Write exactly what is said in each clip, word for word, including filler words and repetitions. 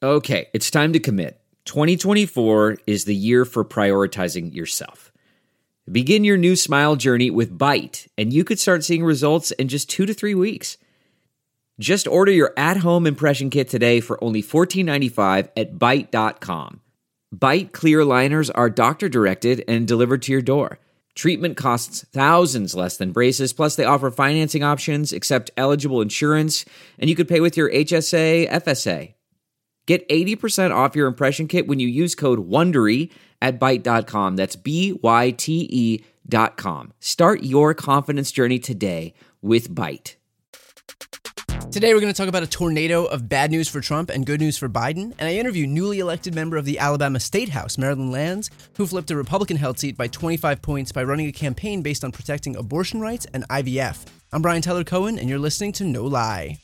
Okay, it's time to commit. twenty twenty-four is the year for prioritizing yourself. Begin your new smile journey with Byte, and you could start seeing results in just two to three weeks. Just order your at-home impression kit today for only fourteen ninety-five at byte dot com. Byte clear aligners are doctor-directed and delivered to your door. Treatment costs thousands less than braces, plus they offer financing options, accept eligible insurance, and you could pay with your H S A, F S A. Get eighty percent off your impression kit when you use code WONDERY at byte dot com. That's B Y T E dot com. Start your confidence journey today with Byte. Today we're going to talk about a tornado of bad news for Trump and good news for Biden, and I interview newly elected member of the Alabama State House, Marilyn Lands, who flipped a Republican-held seat by twenty-five points by running a campaign based on protecting abortion rights and I V F. I'm Brian Tyler Cohen, and you're listening to No Lie.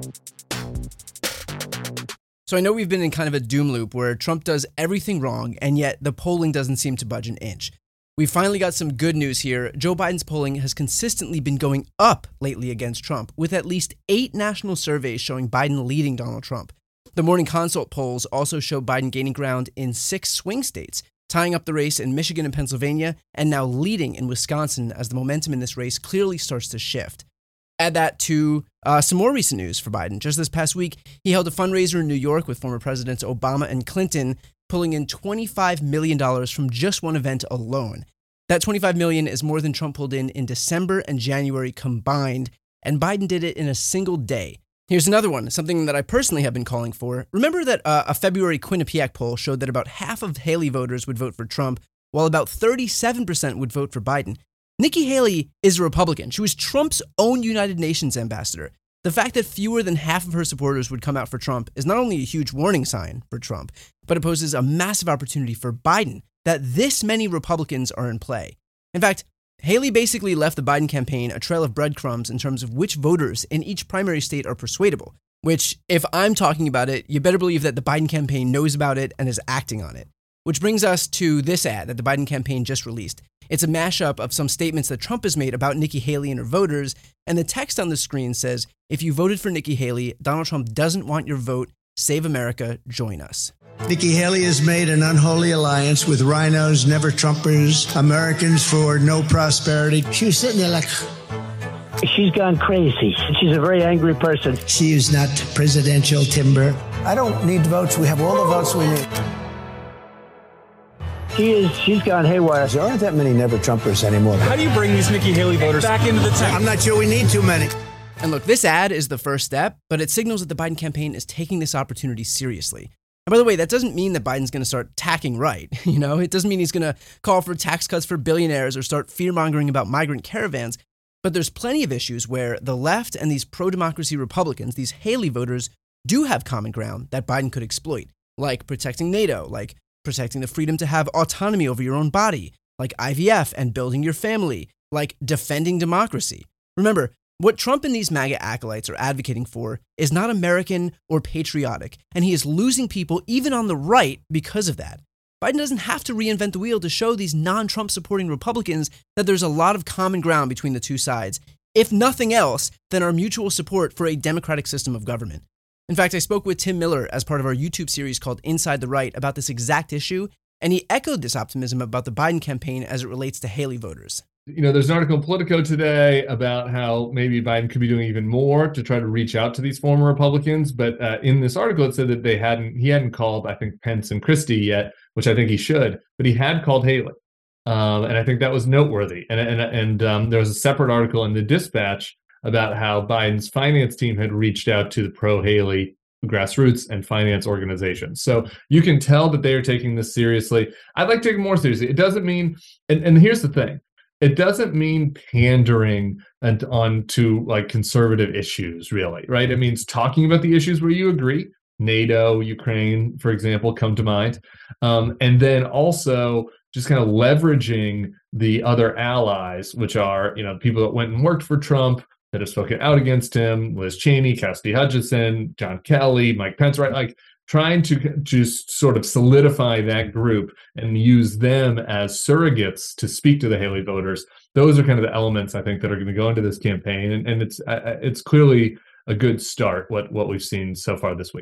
So I know we've been in kind of a doom loop where Trump does everything wrong, and yet the polling doesn't seem to budge an inch. We finally got some good news here. Joe Biden's polling has consistently been going up lately against Trump, with at least eight national surveys showing Biden leading Donald Trump. The Morning Consult polls also show Biden gaining ground in six swing states, tying up the race in Michigan and Pennsylvania, and now leading in Wisconsin as the momentum in this race clearly starts to shift. Add that to uh, some more recent news for Biden. Just this past week, he held a fundraiser in New York with former Presidents Obama and Clinton, pulling in twenty-five million dollars from just one event alone. That twenty-five million dollars is more than Trump pulled in in December and January combined, and Biden did it in a single day. Here's another one, something that I personally have been calling for. Remember that uh, a February Quinnipiac poll showed that about half of Haley voters would vote for Trump, while about thirty-seven percent would vote for Biden. Nikki Haley is a Republican. She was Trump's own United Nations ambassador. The fact that fewer than half of her supporters would come out for Trump is not only a huge warning sign for Trump, but it poses a massive opportunity for Biden that this many Republicans are in play. In fact, Haley basically left the Biden campaign a trail of breadcrumbs in terms of which voters in each primary state are persuadable, which, if I'm talking about it, you better believe that the Biden campaign knows about it and is acting on it. Which brings us to this ad that the Biden campaign just released. It's a mashup of some statements that Trump has made about Nikki Haley and her voters, and the text on the screen says, "If you voted for Nikki Haley, Donald Trump doesn't want your vote. Save America. Join us." Nikki Haley has made an unholy alliance with rhinos, never Trumpers, Americans for no prosperity. She was sitting there like... She's gone crazy. She's a very angry person. She is not presidential timber. I don't need votes. We have all the votes we need. She is, she's gone haywire. There aren't that many never Trumpers anymore. How do you bring these Nikki Haley voters back into the tent? I'm not sure we need too many. And look, this ad is the first step, but it signals that the Biden campaign is taking this opportunity seriously. And by the way, that doesn't mean that Biden's going to start tacking right. You know, it doesn't mean he's going to call for tax cuts for billionaires or start fear-mongering about migrant caravans. But there's plenty of issues where the left and these pro-democracy Republicans, these Haley voters, do have common ground that Biden could exploit, like protecting NATO, like protecting the freedom to have autonomy over your own body, like I V F and building your family, like defending democracy. Remember, what Trump and these MAGA acolytes are advocating for is not American or patriotic, and he is losing people even on the right because of that. Biden doesn't have to reinvent the wheel to show these non-Trump supporting Republicans that there's a lot of common ground between the two sides, if nothing else than our mutual support for a democratic system of government. In fact, I spoke with Tim Miller as part of our YouTube series called Inside the Right about this exact issue, and he echoed this optimism about the Biden campaign as it relates to Haley voters. You know, there's an article in Politico today about how maybe Biden could be doing even more to try to reach out to these former Republicans. But uh, in this article, it said that they hadn't, he hadn't called, I think, Pence and Christie yet, which I think he should, but he had called Haley. Um, and I think that was noteworthy. And, and, and um, there was a separate article in the Dispatch about how Biden's finance team had reached out to the pro-Haley grassroots and finance organizations. So you can tell that they are taking this seriously. I'd like to take it more seriously. It doesn't mean, and, and here's the thing, it doesn't mean pandering and on to like conservative issues, really, right? It means talking about the issues where you agree. NATO, Ukraine, for example, come to mind. Um, and then also just kind of leveraging the other allies, which are, you know, people that went and worked for Trump, that have spoken out against him, Liz Cheney, Cassidy Hutchinson, John Kelly, Mike Pence, right? Like trying to just sort of solidify that group and use them as surrogates to speak to the Haley voters. Those are kind of the elements I think that are going to go into this campaign. And, and it's uh, it's clearly a good start, what, what we've seen so far this week.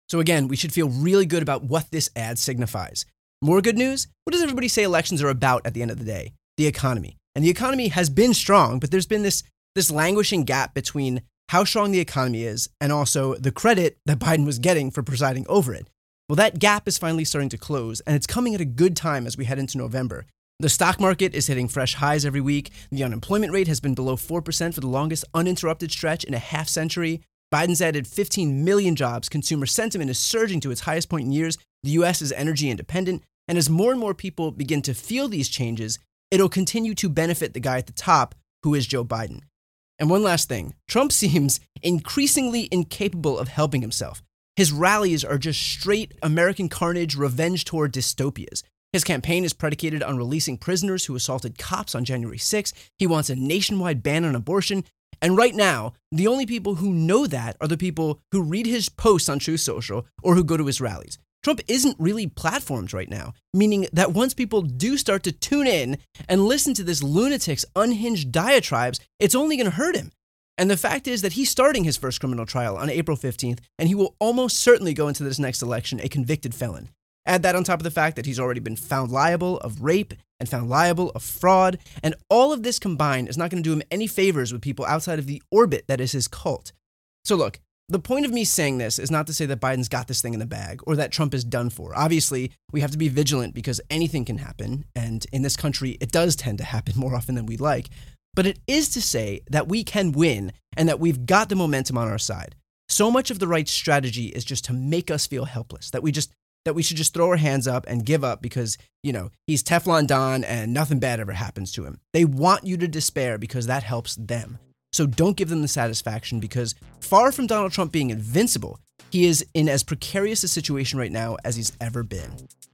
So again, we should feel really good about what this ad signifies. More good news? What does everybody say elections are about at the end of the day? The economy. And the economy has been strong, but there's been this, this languishing gap between how strong the economy is and also the credit that Biden was getting for presiding over it. Well, that gap is finally starting to close, and it's coming at a good time as we head into November. The stock market is hitting fresh highs every week. The unemployment rate has been below four percent for the longest uninterrupted stretch in a half century. Biden's added fifteen million jobs. Consumer sentiment is surging to its highest point in years. The U S is energy independent. And as more and more people begin to feel these changes, it'll continue to benefit the guy at the top, who is Joe Biden. And one last thing, Trump seems increasingly incapable of helping himself. His rallies are just straight American carnage, revenge tour dystopias. His campaign is predicated on releasing prisoners who assaulted cops on January sixth. He wants a nationwide ban on abortion. And right now, the only people who know that are the people who read his posts on Truth Social or who go to his rallies. Trump isn't really platformed right now, meaning that once people do start to tune in and listen to this lunatic's unhinged diatribes, it's only going to hurt him. And the fact is that he's starting his first criminal trial on April fifteenth, and he will almost certainly go into this next election a convicted felon. Add that on top of the fact that he's already been found liable of rape and found liable of fraud, and all of this combined is not going to do him any favors with people outside of the orbit that is his cult. So look, the point of me saying this is not to say that Biden's got this thing in the bag or that Trump is done for. Obviously, we have to be vigilant because anything can happen, and in this country, it does tend to happen more often than we'd like. But it is to say that we can win and that we've got the momentum on our side. So much of the right strategy is just to make us feel helpless, that we just that we should just throw our hands up and give up because, you know, he's Teflon Don and nothing bad ever happens to him. They want you to despair because that helps them. So don't give them the satisfaction because far from Donald Trump being invincible, he is in as precarious a situation right now as he's ever been.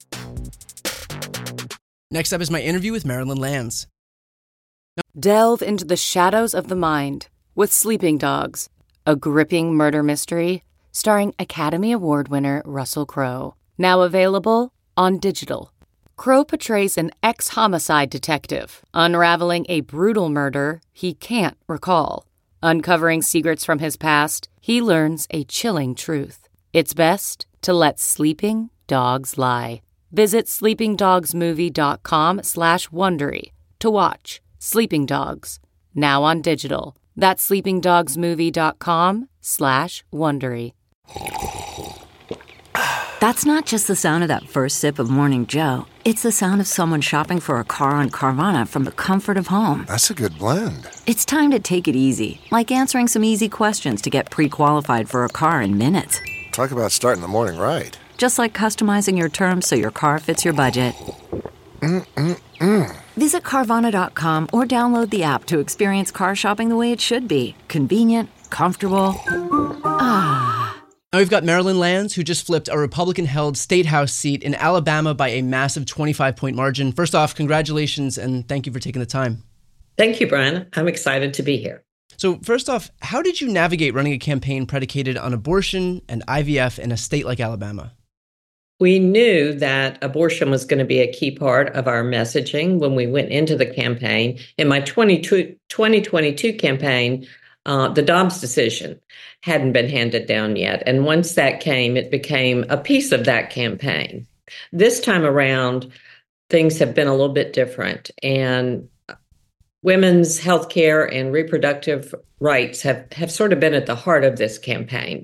Next up is my interview with Marilyn Lands. Delve into the shadows of the mind with Sleeping Dogs, a gripping murder mystery starring Academy Award winner Russell Crowe. Now available on digital. Crowe portrays an ex-homicide detective unraveling a brutal murder he can't recall. Uncovering secrets from his past, he learns a chilling truth. It's best to let sleeping dogs lie. Visit sleepingdogsmovie.com slash Wondery to watch Sleeping Dogs, now on digital. That's sleepingdogsmovie.com slash Wondery. That's not just the sound of that first sip of Morning Joe. It's the sound of someone shopping for a car on Carvana from the comfort of home. That's a good blend. It's time to take it easy, like answering some easy questions to get pre-qualified for a car in minutes. Talk about starting the morning right. Just like customizing your terms so your car fits your budget. Mm-mm-mm. Visit Carvana dot com or download the app to experience car shopping the way it should be. Convenient, comfortable. Ah. Now we've got Marilyn Lands, who just flipped a Republican-held state house seat in Alabama by a massive twenty-five point margin. First off, congratulations, and thank you for taking the time. Thank you, Brian. I'm excited to be here. So first off, how did you navigate running a campaign predicated on abortion and I V F in a state like Alabama? We knew that abortion was going to be a key part of our messaging when we went into the campaign. In my twenty twenty-two campaign, uh, the Dobbs decision hadn't been handed down yet. And once that came, it became a piece of that campaign. This time around, things have been a little bit different. And women's health care and reproductive rights have, have sort of been at the heart of this campaign.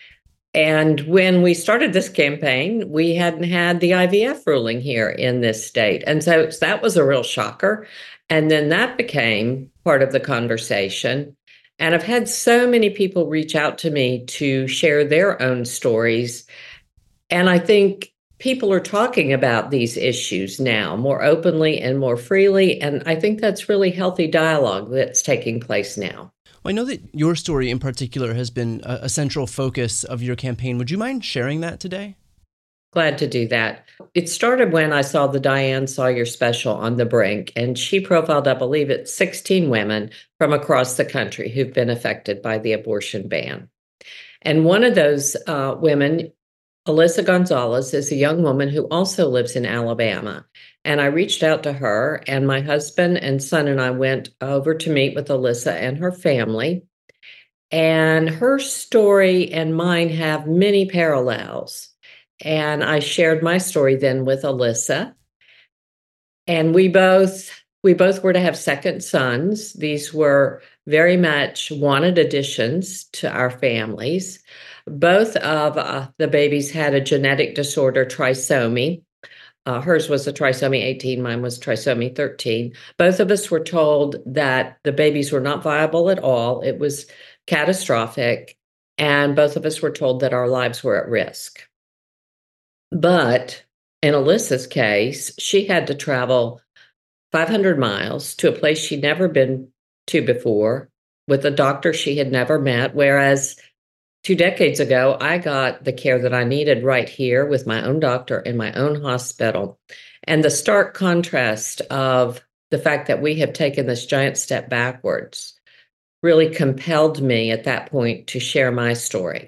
And when we started this campaign, we hadn't had the I V F ruling here in this state. And so that was a real shocker. And then that became part of the conversation. And I've had so many people reach out to me to share their own stories. And I think people are talking about these issues now more openly and more freely. And I think that's really healthy dialogue that's taking place now. Well, I know that your story in particular has been a, a central focus of your campaign. Would you mind sharing that today? Glad to do that. It started when I saw the Diane Sawyer special on The Brink, and she profiled, I believe it's sixteen women from across the country who've been affected by the abortion ban. And one of those uh, women, Alyssa Gonzalez, is a young woman who also lives in Alabama. And I reached out to her, and my husband and son and I went over to meet with Alyssa and her family. And her story and mine have many parallels. And I shared my story then with Alyssa. And we both we both were to have second sons. These were very much wanted additions to our families. Both of uh, the babies had a genetic disorder, trisomy. Uh, hers was a trisomy eighteen, mine was trisomy thirteen. Both of us were told that the babies were not viable at all. It was catastrophic. And both of us were told that our lives were at risk. But in Alyssa's case, she had to travel five hundred miles to a place she'd never been to before with a doctor she had never met, whereas two decades ago, I got the care that I needed right here with my own doctor in my own hospital. And the stark contrast of the fact that we have taken this giant step backwards really compelled me at that point to share my story.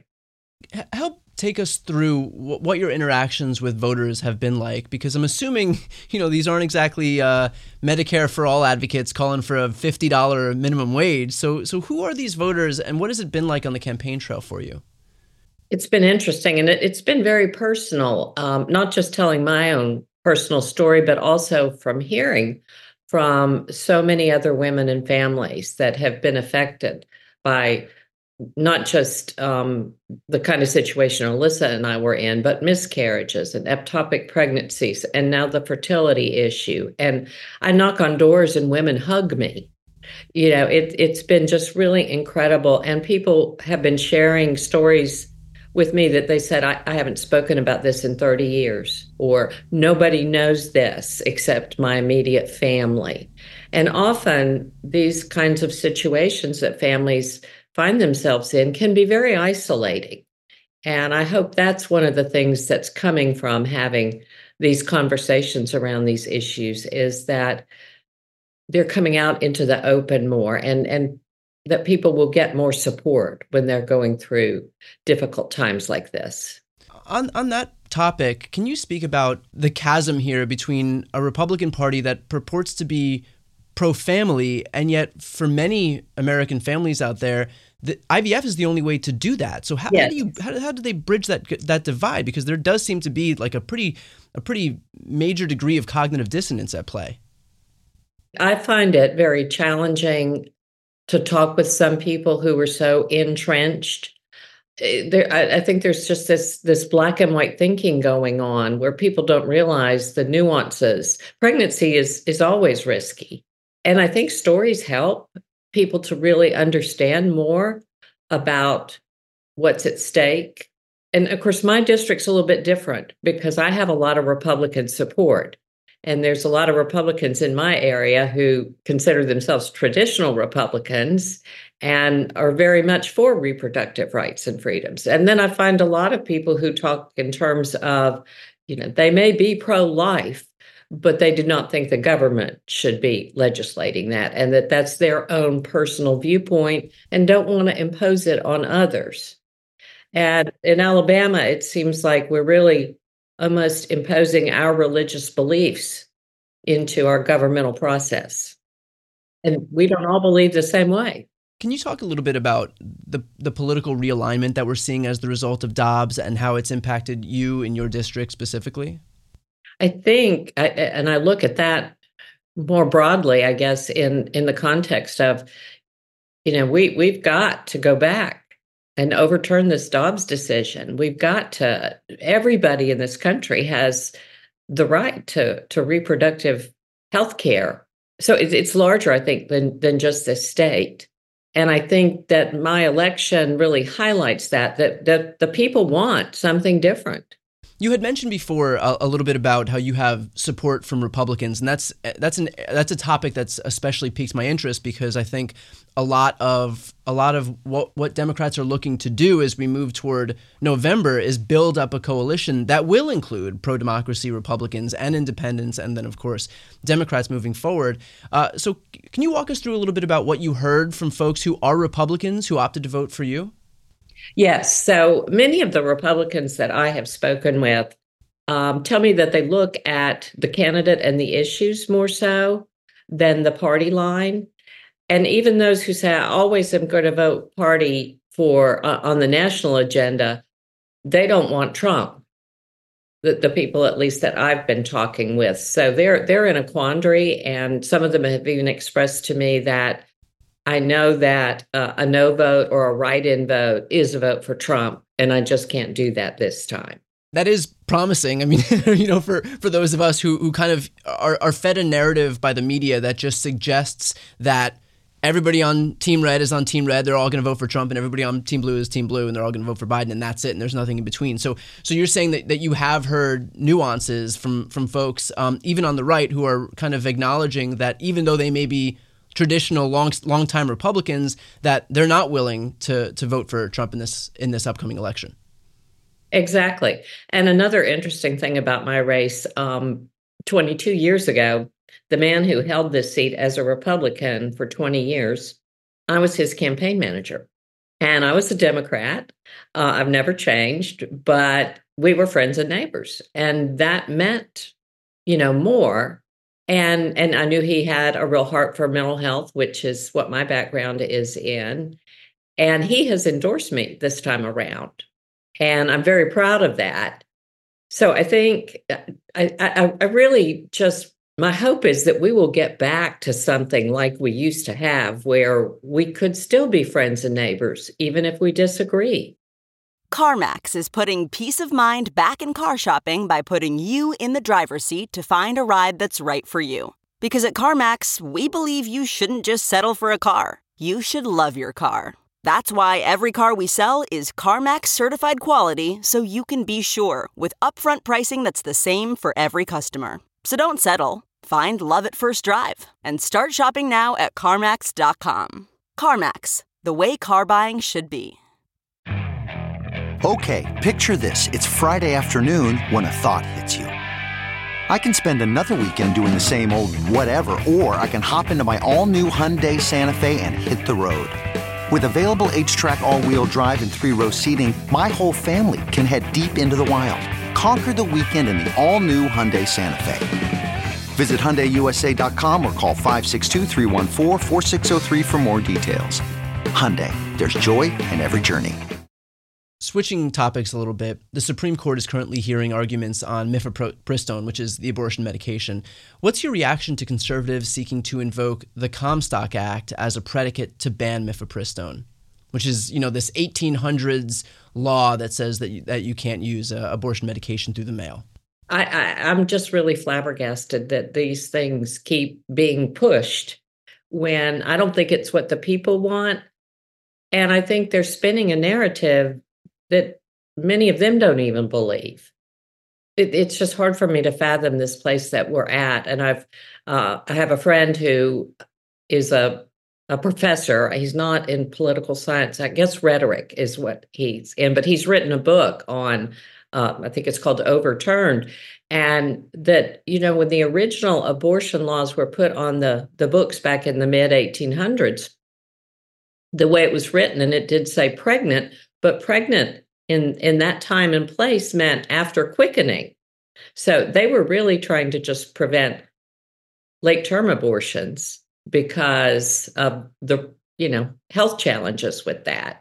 Help take us through what your interactions with voters have been like, because I'm assuming, you know, these aren't exactly uh, Medicare for All advocates calling for a fifty dollars minimum wage. So, so who are these voters, and what has it been like on the campaign trail for you? It's been interesting, and it, it's been very personal, um, not just telling my own personal story, but also from hearing from so many other women and families that have been affected by not just um, the kind of situation Alyssa and I were in, but miscarriages and ectopic pregnancies, and now the fertility issue. And I knock on doors and women hug me. You know, it, it's been just really incredible. And people have been sharing stories with me that they said, I, I haven't spoken about this in thirty years, or nobody knows this except my immediate family. And often these kinds of situations that families find themselves in can be very isolating. And I hope that's one of the things that's coming from having these conversations around these issues, is that they're coming out into the open more, and, and that people will get more support when they're going through difficult times like this. On on that topic, can you speak about the chasm here between a Republican Party that purports to be pro-family, and yet for many American families out there, the I V F is the only way to do that. So how, yes. how do you how, how do they bridge that that divide? Because there does seem to be like a pretty a pretty major degree of cognitive dissonance at play. I find it very challenging to talk with some people who were so entrenched. There, I, I think there's just this this black and white thinking going on where people don't realize the nuances. Pregnancy is is always risky, and I think stories help people to really understand more about what's at stake. And of course, my district's a little bit different because I have a lot of Republican support. And there's a lot of Republicans in my area who consider themselves traditional Republicans and are very much for reproductive rights and freedoms. And then I find a lot of people who talk in terms of, you know, they may be pro-life, but they do not think the government should be legislating that, and that that's their own personal viewpoint and don't want to impose it on others. And in Alabama, it seems like we're really almost imposing our religious beliefs into our governmental process. And we don't all believe the same way. Can you talk a little bit about the the political realignment that we're seeing as the result of Dobbs and how it's impacted you in your district specifically? I think, I, and I look at that more broadly, I guess, in, in the context of, you know, we, we've got to go back and overturn this Dobbs decision. We've got to, everybody in this country has the right to, to reproductive health care. So it's, it's larger, I think, than, than just the state. And I think that my election really highlights that, that, that the people want something different. You had mentioned before a, a little bit about how you have support from Republicans, and that's that's an that's a topic that's especially piqued my interest because I think a lot of a lot of what what Democrats are looking to do as we move toward November is build up a coalition that will include pro-democracy Republicans and independents, and then of course Democrats moving forward. Uh, so, can you walk us through a little bit about what you heard from folks who are Republicans who opted to vote for you? Yes. So many of the Republicans that I have spoken with um, tell me that they look at the candidate and the issues more so than the party line. And even those who say, I always am going to vote party for uh, on the national agenda, they don't want Trump. The, the people, at least that I've been talking with. So they're they're in a quandary. And some of them have even expressed to me that I know that uh, a no vote or a write-in vote is a vote for Trump, and I just can't do that this time. That is promising. I mean, you know, for, for those of us who, who kind of are, are fed a narrative by the media that just suggests that everybody on Team Red is on Team Red, they're all going to vote for Trump, and everybody on Team Blue is Team Blue, and they're all going to vote for Biden, and that's it, and there's nothing in between. So so you're saying that, that you have heard nuances from, from folks, um, even on the right, who are kind of acknowledging that even though they may be traditional long long-time Republicans, that they're not willing to to vote for Trump in this in this upcoming election. Exactly. And another interesting thing about my race, um, twenty-two years ago, the man who held this seat as a Republican for twenty years, I was his campaign manager. And I was a Democrat. Uh, I've never changed, but we were friends and neighbors. And that meant, you know, more. And and I knew he had a real heart for mental health, which is what my background is in. And he has endorsed me this time around. And I'm very proud of that. So I think I, I, I really just, my hope is that we will get back to something like we used to have, where we could still be friends and neighbors, even if we disagree. CarMax is putting peace of mind back in car shopping by putting you in the driver's seat to find a ride that's right for you. Because at CarMax, we believe you shouldn't just settle for a car. You should love your car. That's why every car we sell is CarMax certified quality, so you can be sure with upfront pricing that's the same for every customer. So don't settle. Find love at first drive and start shopping now at CarMax dot com. CarMax, the way car buying should be. Okay, picture this. It's Friday afternoon when a thought hits you. I can spend another weekend doing the same old whatever, or I can hop into my all-new Hyundai Santa Fe and hit the road. With available H-Track all-wheel drive and three-row seating, my whole family can head deep into the wild. Conquer the weekend in the all-new Hyundai Santa Fe. Visit Hyundai U S A dot com or call five six two, three one four, four six zero three for more details. Hyundai, there's joy in every journey. Switching topics a little bit, the Supreme Court is currently hearing arguments on mifepristone, which is the abortion medication. What's your reaction to conservatives seeking to invoke the Comstock Act as a predicate to ban mifepristone, which is, you know, this eighteen hundreds law that says that you, that you can't use uh, abortion medication through the mail? I, I, I'm just really flabbergasted that these things keep being pushed when I don't think it's what the people want. And I think they're spinning a narrative that many of them don't even believe. It, it's just hard for me to fathom this place that we're at. And I've, uh, I have a friend who is a, a professor. He's not in political science. I guess rhetoric is what he's in, but he's written a book on, uh, I think it's called Overturned. And that, you know, when the original abortion laws were put on the, the books back in the mid eighteen hundreds, the way it was written, and it did say pregnant, but pregnant in, in that time and place meant after quickening. So they were really trying to just prevent late-term abortions because of the, you know, health challenges with that.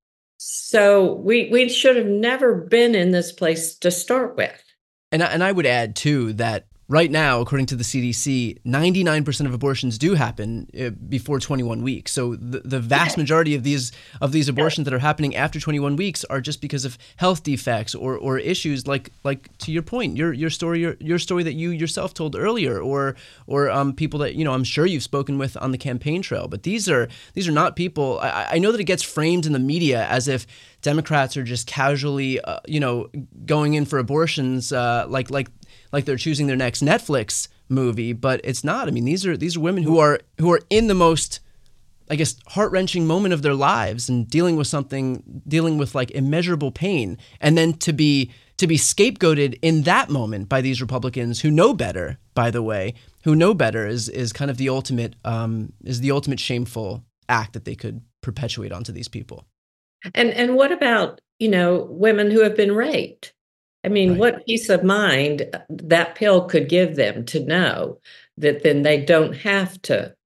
So we we should have never been in this place to start with. And I, and I would add, too, that right now, according to the C D C, ninety-nine percent of abortions do happen uh, before twenty-one weeks. So the, the vast majority of these of these abortions that are happening after twenty-one weeks are just because of health defects or or issues like like to your point, your your story your, your story that you yourself told earlier, or or um, people that, you know, I'm sure you've spoken with on the campaign trail. But these are these are not people. I, I know that it gets framed in the media as if Democrats are just casually, uh, you know, going in for abortions, uh, like like. like they're choosing their next Netflix movie, but it's not. I mean, these are these are women who are who are in the most, I guess, heart-wrenching moment of their lives and dealing with something, dealing with like immeasurable pain, and then to be to be scapegoated in that moment by these Republicans who know better, by the way, who know better is is kind of the ultimate um, is the ultimate shameful act that they could perpetuate onto these people. And and what about, you know, women who have been raped? I mean, right. What peace of mind that pill could give them to know that then they don't have to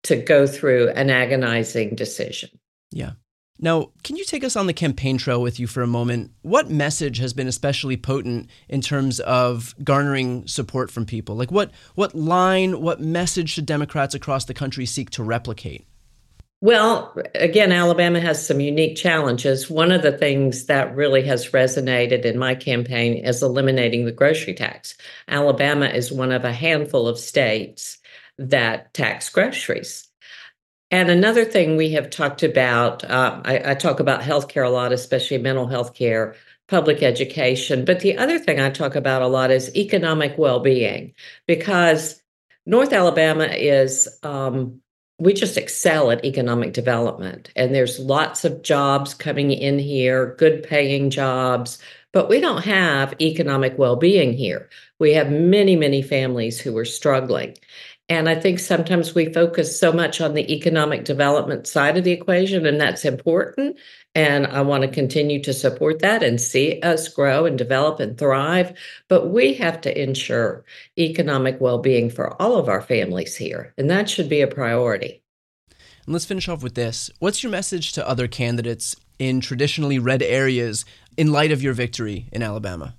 to go through an agonizing decision. Yeah. Now, can you take us on the campaign trail with you for a moment? What message has been especially potent in terms of garnering support from people? Like what what line, what message should Democrats across the country seek to replicate? Well, again, Alabama has some unique challenges. One of the things that really has resonated in my campaign is eliminating the grocery tax. Alabama is one of a handful of states that tax groceries. And another thing we have talked about, uh, I, I talk about healthcare a lot, especially mental health care, public education. But the other thing I talk about a lot is economic well-being, because North Alabama is... Um, we just excel at economic development, and there's lots of jobs coming in here, good paying jobs, but we don't have economic well-being here. We have many, many families who are struggling. And I think sometimes we focus so much on the economic development side of the equation, and that's important. And I want to continue to support that and see us grow and develop and thrive. But we have to ensure economic well-being for all of our families here, and that should be a priority. And let's finish off with this. What's your message to other candidates in traditionally red areas in light of your victory in Alabama?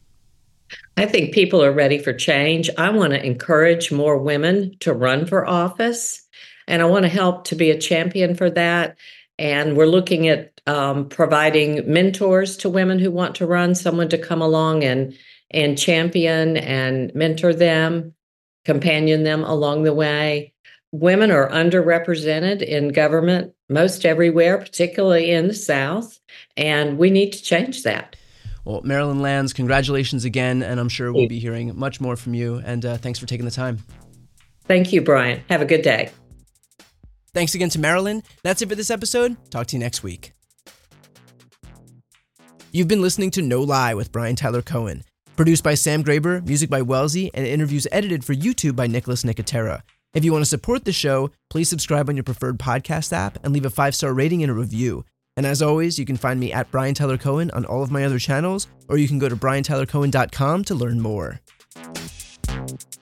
I think people are ready for change. I want to encourage more women to run for office, and I want to help to be a champion for that. And we're looking at um, providing mentors to women who want to run, someone to come along and, and champion and mentor them, companion them along the way. Women are underrepresented in government most everywhere, particularly in the South, and we need to change that. Well, Marilyn Lands, congratulations again, and I'm sure we'll be hearing much more from you, and uh, thanks for taking the time. Thank you, Brian. Have a good day. Thanks again to Marilyn. That's it for this episode. Talk to you next week. You've been listening to No Lie with Brian Tyler Cohen. Produced by Sam Graber, music by Wellesley, and interviews edited for YouTube by Nicholas Nicotera. If you want to support the show, please subscribe on your preferred podcast app and leave a five-star rating and a review. And as always, you can find me at Brian Tyler Cohen on all of my other channels, or you can go to brian tyler cohen dot com to learn more.